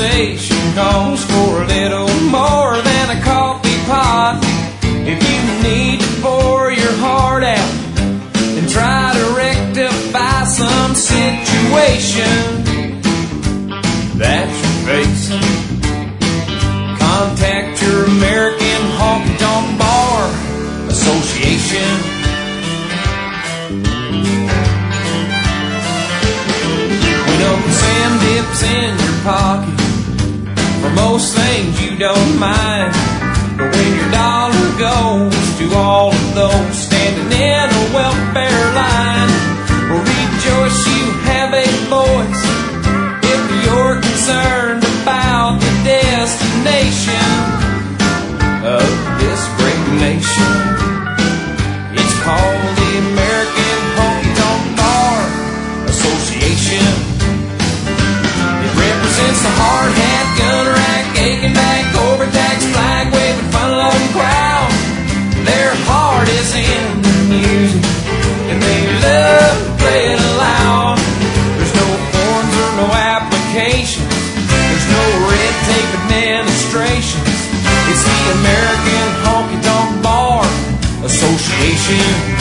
conversation calls for a little more than a coffee pot. If you need to pour your heart out and try to rectify some situation that you're facing, contact your American Honky Tonk Bar Association. When Uncle Sam dips in your pocket for most things you don't mind, but when your dollar goes to all of those standing in a welfare line, well, rejoice, you have a voice if you're concerned about the destination of this great nation. It's called the American Honky Tonk Bar Association. It represents the hard hat, gun rack, aching back, overtaxed, flag waving, fun-loving crowd. Their heart is in the music, and they love to play it loud. There's no forms or no applications. There's no red tape administrations. It's the American Honky Tonk Bar Association.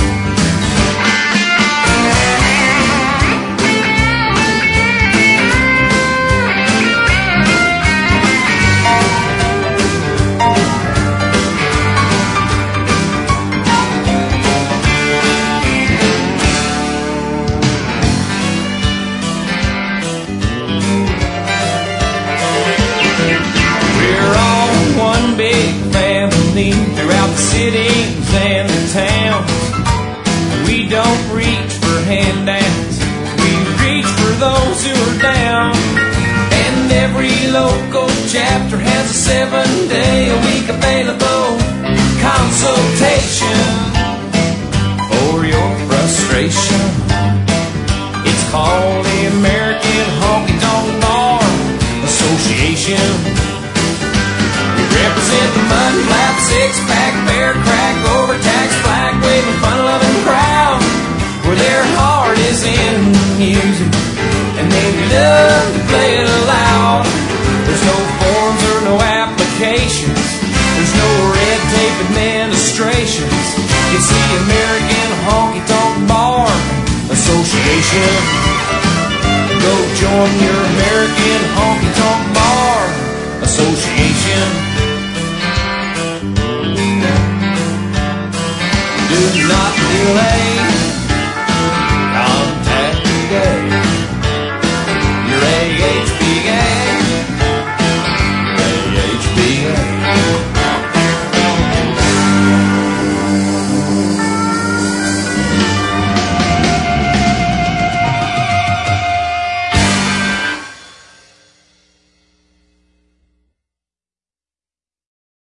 Throughout the cities and the towns, we don't reach for handouts, we reach for those who are down. And every local chapter has a 7-day-a-week available consultation for your frustration. It's called the American Honky Tonk Bar Association. Represent the mud flap, six-pack, bear crack, overtaxed, flag waving, fun-loving crowd, where their heart is in the music, and they love to play it loud. There's no forms or no applications. There's no red tape administrations. It's the American Honky Tonk Bar Association. Go join your American Honky Tonk Bar Association. Do not delay.